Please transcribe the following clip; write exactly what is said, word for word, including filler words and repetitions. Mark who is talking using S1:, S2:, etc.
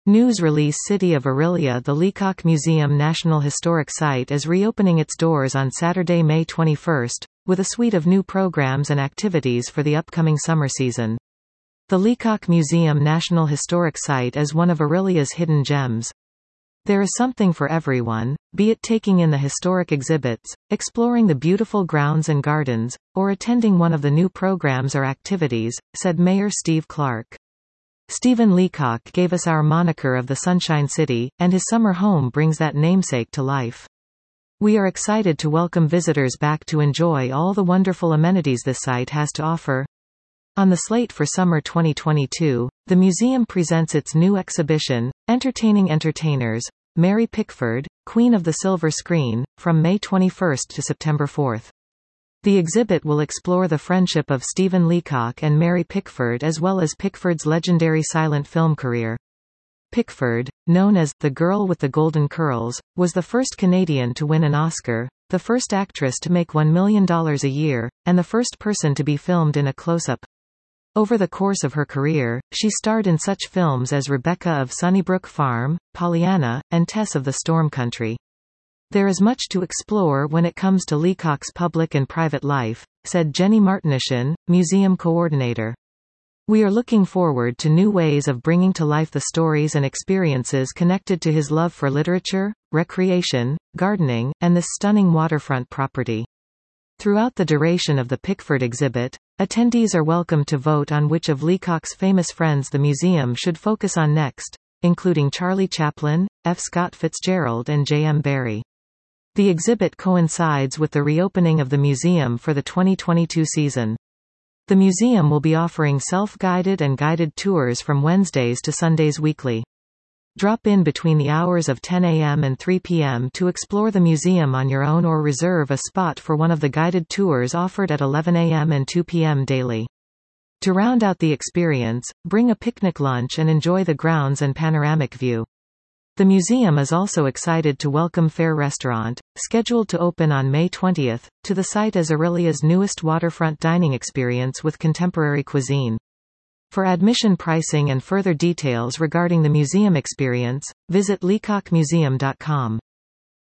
S1: News release City of Orillia. The Leacock Museum National Historic Site is reopening its doors on Saturday, May twenty-first, with a suite of new programs and activities for the upcoming summer season. The Leacock Museum National Historic Site is one of Orillia's hidden gems. There is something for everyone, be it taking in the historic exhibits, exploring the beautiful grounds and gardens, or attending one of the new programs or activities, said Mayor Steve Clark. Stephen Leacock gave us our moniker of the Sunshine City, and his summer home brings that namesake to life. We are excited to welcome visitors back to enjoy all the wonderful amenities this site has to offer. On the slate for summer twenty twenty-two, the museum presents its new exhibition, Entertaining Entertainers, Mary Pickford, Queen of the Silver Screen, from May twenty-first to September fourth. The exhibit will explore the friendship of Stephen Leacock and Mary Pickford as well as Pickford's legendary silent film career. Pickford, known as the Girl with the Golden Curls, was the first Canadian to win an Oscar, the first actress to make one million dollars a year, and the first person to be filmed in a close-up. Over the course of her career, she starred in such films as Rebecca of Sunnybrook Farm, Pollyanna, and Tess of the Storm Country. There is much to explore when it comes to Leacock's public and private life, said Jenny Martinishan, museum coordinator. We are looking forward to new ways of bringing to life the stories and experiences connected to his love for literature, recreation, gardening, and this stunning waterfront property. Throughout the duration of the Pickford exhibit, attendees are welcome to vote on which of Leacock's famous friends the museum should focus on next, including Charlie Chaplin, F. Scott Fitzgerald and J M Barrie. The exhibit coincides with the reopening of the museum for the twenty twenty-two season. The museum will be offering self-guided and guided tours from Wednesdays to Sundays weekly. Drop in between the hours of ten a m and three p m to explore the museum on your own or reserve a spot for one of the guided tours offered at eleven a m and two p m daily. To round out the experience, bring a picnic lunch and enjoy the grounds and panoramic view. The museum is also excited to welcome Fair Restaurant, scheduled to open on May twentieth, to the site as Orillia's newest waterfront dining experience with contemporary cuisine. For admission pricing and further details regarding the museum experience, visit leacock museum dot com.